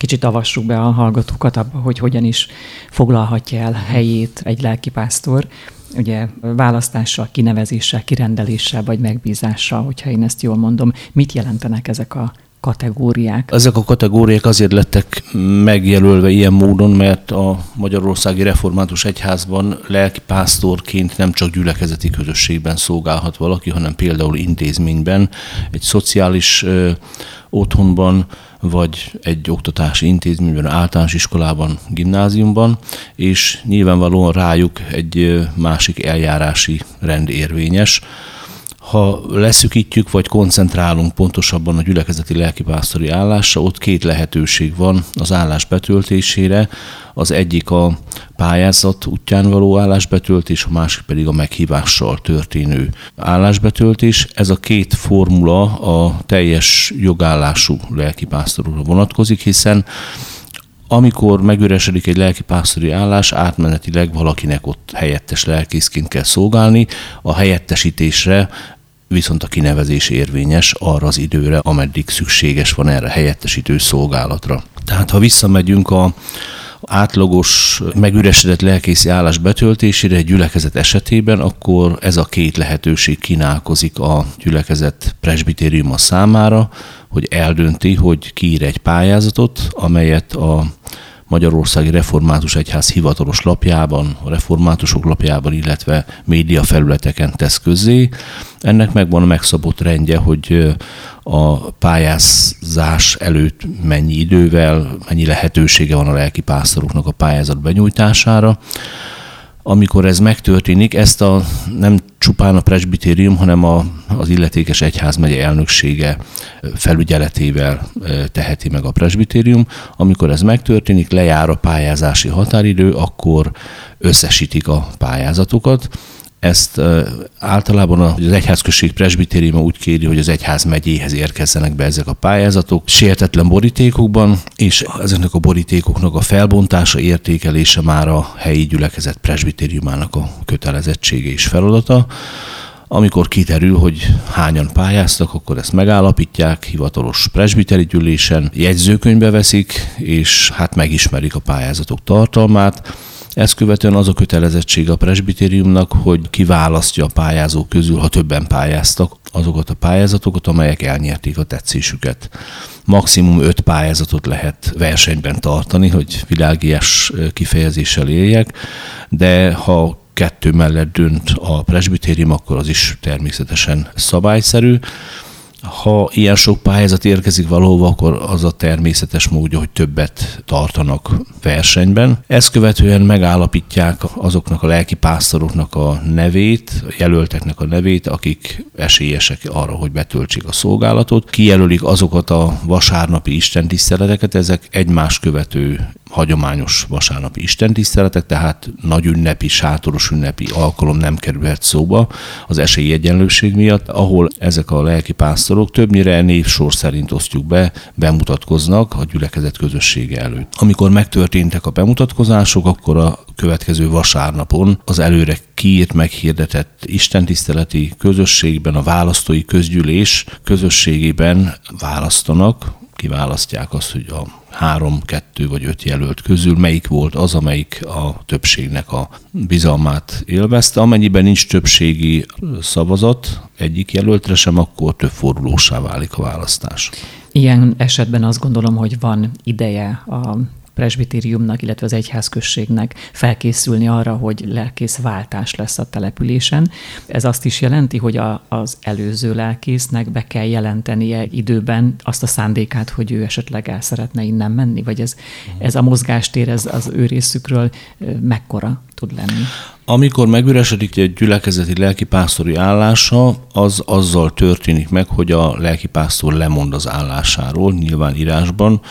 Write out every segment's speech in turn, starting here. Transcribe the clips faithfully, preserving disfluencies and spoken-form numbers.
kicsit avassuk be a hallgatókat abba, hogy hogyan is foglalhatja el helyét egy lelkipásztor, ugye választással, kinevezéssel, kirendeléssel vagy megbízással, hogyha én ezt jól mondom. Mit jelentenek ezek a kategóriák? Ezek a kategóriák azért lettek megjelölve ilyen módon, mert a Magyarországi Református Egyházban lelkipásztorként nem csak gyülekezeti közösségben szolgálhat valaki, hanem például intézményben, egy szociális ö, otthonban, vagy egy oktatási intézményben, általános iskolában, gimnáziumban, és nyilvánvalóan rájuk egy másik eljárási rend érvényes. Ha leszűkítjük, vagy koncentrálunk pontosabban a gyülekezeti lelkipásztori állásra, ott két lehetőség van az állás betöltésére. Az egyik a pályázat útján való állásbetöltés, a másik pedig a meghívással történő állásbetöltés. Ez a két formula a teljes jogállású lelkipásztorokra vonatkozik, hiszen amikor megüresedik egy lelkipásztori állás, átmenetileg valakinek ott helyettes lelkészként kell szolgálni, a helyettesítésre viszont a kinevezés érvényes arra az időre, ameddig szükséges van erre helyettesítő szolgálatra. Tehát ha visszamegyünk a átlagos, megüresedett lelkészi állás betöltésére egy gyülekezet esetében, akkor ez a két lehetőség kínálkozik a gyülekezet presbitériuma számára, hogy eldönti, hogy kiír egy pályázatot, amelyet a Magyarországi Református Egyház hivatalos lapjában, a reformátusok lapjában, illetve média felületeken tesz közzé. Ennek megvan a megszabott rendje, hogy a pályázás előtt mennyi idővel, mennyi lehetősége van a lelkipásztoroknak a pályázat benyújtására. Amikor ez megtörténik, ezt a, nem csupán a presbitérium, hanem a, az illetékes egyházmegye elnöksége felügyeletével teheti meg a presbitérium. Amikor ez megtörténik, lejár a pályázási határidő, akkor összesítik a pályázatokat. Ezt általában az egyházközség presbitériuma úgy kéri, hogy az egyház megyéhez érkezzenek be ezek a pályázatok sértetlen borítékokban, és ezeknek a borítékoknak a felbontása, értékelése már a helyi gyülekezet presbitériumának a kötelezettsége és feladata. Amikor kiterül, hogy hányan pályáztak, akkor ezt megállapítják, hivatalos presbiteri gyűlésen jegyzőkönyvbe veszik, és hát megismerik a pályázatok tartalmát. Ezt követően az a kötelezettség a presbitériumnak, hogy kiválasztja a pályázók közül, ha többen pályáztak, azokat a pályázatokat, amelyek elnyerték a tetszésüket. Maximum öt pályázatot lehet versenyben tartani, hogy világias kifejezéssel éljek, de ha kettő mellett dönt a presbitérium, akkor az is természetesen szabályszerű. Ha ilyen sok pályázat érkezik valahova, akkor az a természetes módja, hogy többet tartanak versenyben. Ezt követően megállapítják azoknak a lelkipásztoroknak a nevét, a jelölteknek a nevét, akik esélyesek arra, hogy betöltsék a szolgálatot. Kijelölik azokat a vasárnapi istentiszteleteket, ezek egymás követő hagyományos vasárnapi istentiszteletek, tehát nagy ünnepi, sátoros ünnepi alkalom nem kerülhet szóba az esélyegyenlőség miatt, ahol ezek a lelkipásztorok többnyire névsor szerint osztjuk be, bemutatkoznak a gyülekezet közössége előtt. Amikor megtörténtek a bemutatkozások, akkor a következő vasárnapon az előre kiírt, meghirdetett istentiszteleti közösségben, a választói közgyűlés közösségében választanak, kiválasztják azt, hogy a három, kettő vagy öt jelölt közül melyik volt az, amelyik a többségnek a bizalmát élvezte. Amennyiben nincs többségi szavazat egyik jelöltre sem, akkor több fordulósá válik a választás. Ilyen esetben azt gondolom, hogy van ideje a presbitériumnak, illetve az egyházközségnek felkészülni arra, hogy lelkészváltás lesz a településen. Ez azt is jelenti, hogy a, az előző lelkésznek be kell jelentenie időben azt a szándékát, hogy ő esetleg el szeretne innen menni, vagy ez, ez a mozgástér ez az ő részükről mekkora tud lenni? Amikor megüresedik egy gyülekezeti lelkipásztori állása, az azzal történik meg, hogy a lelkipásztor lemond az állásáról, nyilván írásban,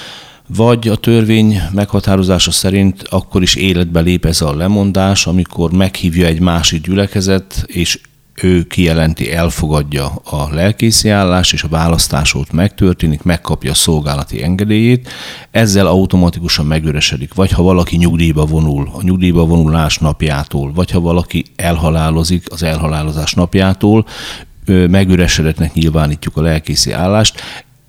vagy a törvény meghatározása szerint akkor is életbe lép ez a lemondás, amikor meghívja egy másik gyülekezet, és ő kijelenti, elfogadja a lelkészi állást, és a választás ott megtörténik, megkapja a szolgálati engedélyét, ezzel automatikusan megüresedik. Vagy ha valaki nyugdíjba vonul, a nyugdíjba vonulás napjától, vagy ha valaki elhalálozik az elhalálozás napjától, megüresedetnek nyilvánítjuk a lelkészi állást.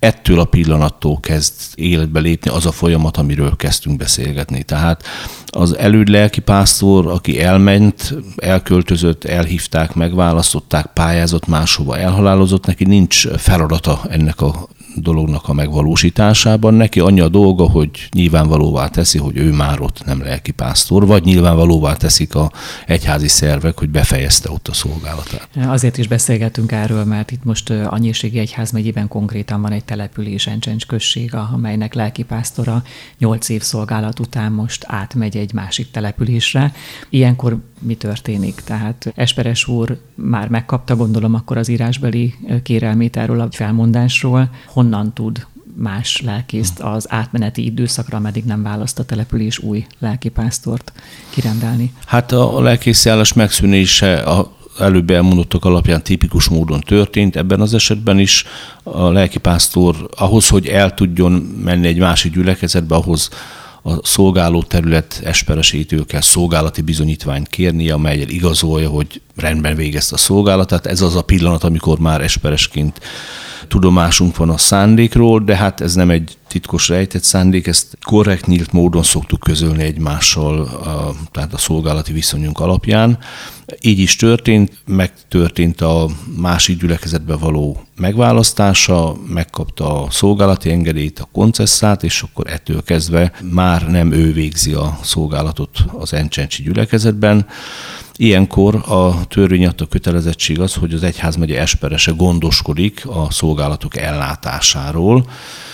ettől a pillanattól kezd életbe lépni az a folyamat, amiről kezdtünk beszélgetni. Tehát az előd lelkipásztor, aki elment, elköltözött, elhívták, megválasztották, pályázott máshova, elhalálozott, neki nincs feladata ennek a dolognak a megvalósításában. Neki annyi a dolga, hogy nyilvánvalóvá teszi, hogy ő már ott nem lelkipásztor, vagy nyilvánvalóvá teszik a egyházi szervek, hogy befejezte ott a szolgálatát. Azért is beszélgetünk erről, mert itt most a Nyírségi Egyházmegyében konkrétan van egy település, Encsencs község, amelynek lelkipásztora nyolc év szolgálat után most átmegy egy másik településre. Ilyenkor mi történik? Tehát Esperes úr már megkapta, gondolom, akkor az írásbeli kérelmét erről a felmondásról. Honnan tud más lelkészt az átmeneti időszakra, ameddig nem választ a település új lelkipásztort kirendelni? Hát a lelkészi állás megszűnése a előbb elmondottak alapján tipikus módon történt. Ebben az esetben is a lelkipásztor ahhoz, hogy el tudjon menni egy másik gyülekezetbe, ahhoz a szolgáló terület esperesétől kell szolgálati bizonyítványt kérnie, amellyel igazolja, hogy rendben végezte a szolgálatát. Ez az a pillanat, amikor már esperesként tudomásunk van a szándékról, de hát ez nem egy titkos rejtett szándék, ezt korrekt, nyílt módon szoktuk közölni egymással, a, tehát a szolgálati viszonyunk alapján. Így is történt, megtörtént a másik gyülekezetbe való megválasztása, megkapta a szolgálati engedélyt, a koncesszát, és akkor ettől kezdve már nem ő végzi a szolgálatot az encsencsi gyülekezetben. Ilyenkor a törvény adta kötelezettség az, hogy az egyházmegye esperese gondoskodik a szolgálatok ellátásáról,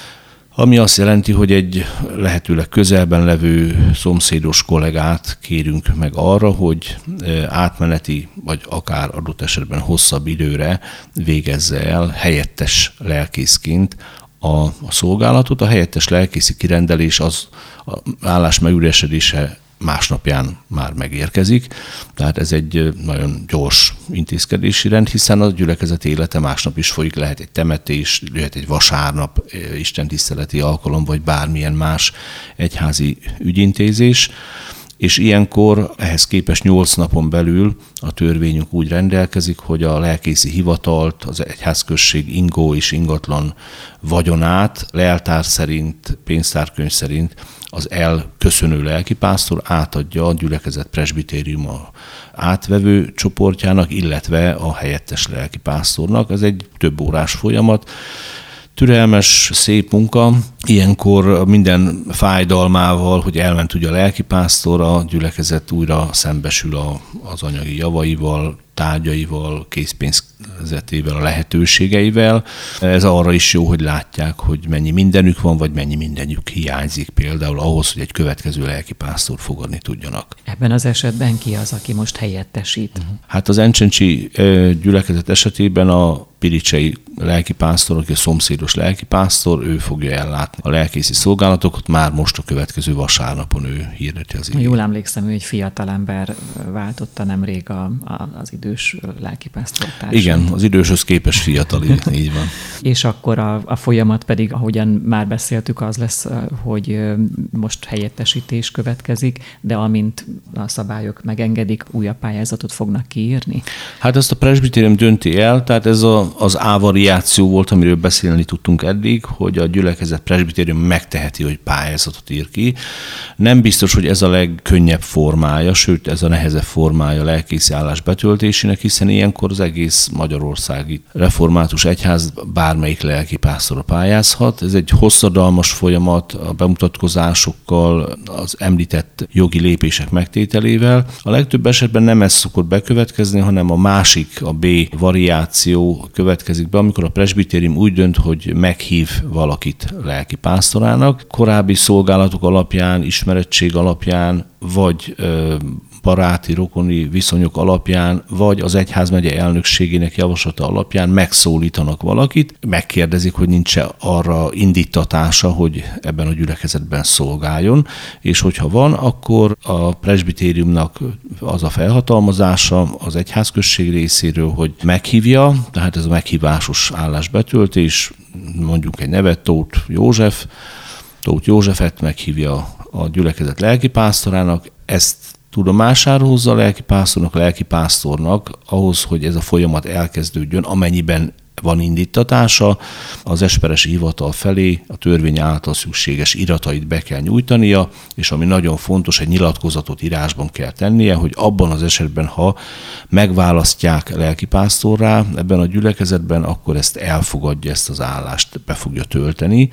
ami azt jelenti, hogy egy lehetőleg közelben levő szomszédos kollégát kérünk meg arra, hogy átmeneti, vagy akár adott esetben hosszabb időre végezze el helyettes lelkészként a, a szolgálatot. A helyettes lelkészi kirendelés az az állás megüresedése másnapján már megérkezik, tehát ez egy nagyon gyors intézkedési rend, hiszen a gyülekezet élete másnap is folyik, lehet egy temetés, lehet egy vasárnap, istentiszteleti alkalom, vagy bármilyen más egyházi ügyintézés, és ilyenkor ehhez képest nyolc napon belül a törvényünk úgy rendelkezik, hogy a lelkészi hivatalt, az egyházközség ingó és ingatlan vagyonát leltár szerint, pénztárkönyv szerint az elköszönő lelkipásztor átadja a gyülekezet presbitériuma átvevő csoportjának, illetve a helyettes lelkipásztornak. Ez egy több órás folyamat. Türelmes, szép munka. Ilyenkor minden fájdalmával, hogy elment ugye a lelkipásztor, a gyülekezet újra szembesül a, az anyagi javaival, tárgyaival, készpénzetével, a lehetőségeivel. Ez arra is jó, hogy látják, hogy mennyi mindenük van, vagy mennyi mindenük hiányzik például ahhoz, hogy egy következő lelkipásztor fogadni tudjanak. Ebben az esetben ki az, aki most helyettesít? Hát az encsencsi gyülekezet esetében a piricsei lelkipásztor, aki a szomszédos lelkipásztor, ő fogja ellátni a lelkészi szolgálatokat, már most a következő vasárnapon ő hirdeti az igét. Jól emlékszem, hogy egy fiatalember váltotta nemrég a, a, az idős lelkipásztortársat. Igen, az időshöz képest fiatal, így van. És akkor a, a folyamat pedig, ahogyan már beszéltük, az lesz, hogy most helyettesítés következik, de amint a szabályok megengedik, újabb pályázatot fognak kiírni? Hát ezt a presbitérium dönti el, tehát ez a az A-variáció volt, amiről beszélni tudtunk eddig, hogy a gyülekezet presbitérium megteheti, hogy pályázatot ír ki. Nem biztos, hogy ez a legkönnyebb formája, sőt ez a nehezebb formája a lelkészi állás betöltésének, hiszen ilyenkor az egész magyarországi református egyház bármelyik lelkipásztora pályázhat. Ez egy hosszadalmas folyamat a bemutatkozásokkal, az említett jogi lépések megtételével. A legtöbb esetben nem ez szokott bekövetkezni, hanem a másik, a B-variáció következik be, amikor a presbitérium úgy dönt, hogy meghív valakit lelkipásztorának. Korábbi szolgálatok alapján, ismerettség alapján, vagy ö, baráti, rokoni viszonyok alapján, vagy az egyházmegye elnökségének javaslata alapján megszólítanak valakit, megkérdezik, hogy nincs-e arra indítatása, hogy ebben a gyülekezetben szolgáljon, és hogyha van, akkor a presbitériumnak az a felhatalmazása az egyházközség részéről, hogy meghívja, tehát ez a meghívásos állásbetöltés, mondjuk egy nevet, Tóth József, Tóth Józsefet meghívja a gyülekezet lelkipásztorának, ezt tudomására hozza a lelkipásztornak, a lelkipásztornak ahhoz, hogy ez a folyamat elkezdődjön, amennyiben van indítatása, az esperesi hivatal felé a törvény által szükséges iratait be kell nyújtania, és ami nagyon fontos, egy nyilatkozatot írásban kell tennie, hogy abban az esetben, ha megválasztják lelkipásztorrá ebben a gyülekezetben, akkor ezt elfogadja, ezt az állást be fogja tölteni,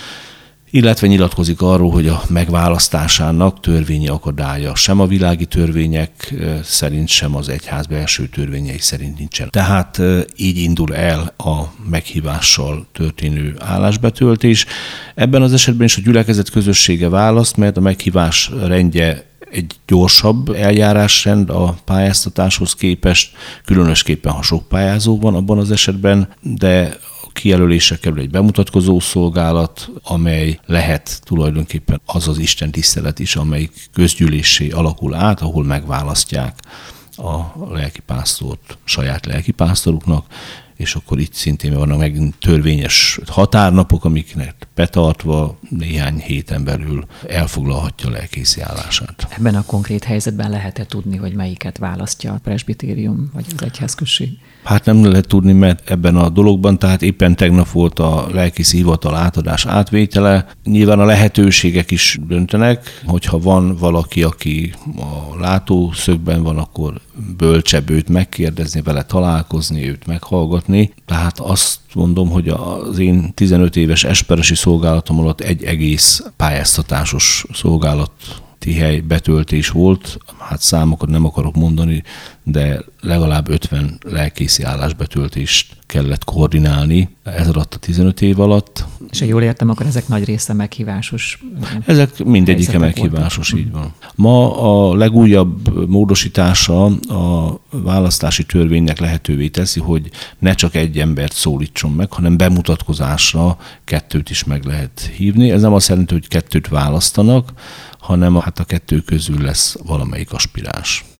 illetve nyilatkozik arról, hogy a megválasztásának törvényi akadálya sem a világi törvények szerint, sem az egyház belső törvényei szerint nincsen. Tehát így indul el a meghívással történő állásbetöltés. Ebben az esetben is a gyülekezet közössége választ, mert a meghívás rendje egy gyorsabb eljárásrend a pályáztatáshoz képest, különösképpen, ha sok pályázó van abban az esetben, de kijelölésre kerül egy bemutatkozó szolgálat, amely lehet tulajdonképpen az az Isten tisztelet is, amelyik közgyűléssé alakul át, ahol megválasztják a lelkipásztort saját lelkipásztoruknak, és akkor itt szintén vannak megint törvényes határnapok, amiknek betartva néhány héten belül elfoglalhatja a lelkészi állását. Ebben a konkrét helyzetben lehet-e tudni, hogy melyiket választja a presbitérium vagy az egyházközség? Hát nem lehet tudni, mert ebben a dologban, tehát éppen tegnap volt a lelkészi hivatal átadás átvétele. Nyilván a lehetőségek is döntenek, hogyha van valaki, aki a látószögben van, akkor bölcsebb őt megkérdezni, vele találkozni, őt meghallgatni. Tehát azt mondom, hogy az én tizenöt éves esperesi szolgálatom alatt egy egész pályáztatásos szolgálat hely betöltés volt, hát számokat nem akarok mondani, de legalább ötven lelkészi állásbetöltést kellett koordinálni ez alatt a tizenöt év alatt. És ha jól értem, akkor ezek nagy része meghívásos? Ezek mindegyike meghívásos, voltak. Így van. Ma a legújabb módosítása a választási törvénynek lehetővé teszi, hogy ne csak egy embert szólítson meg, hanem bemutatkozásra kettőt is meg lehet hívni. Ez nem azt jelenti, hogy kettőt választanak, hanem hát a kettő közül lesz valamelyik aspiráns.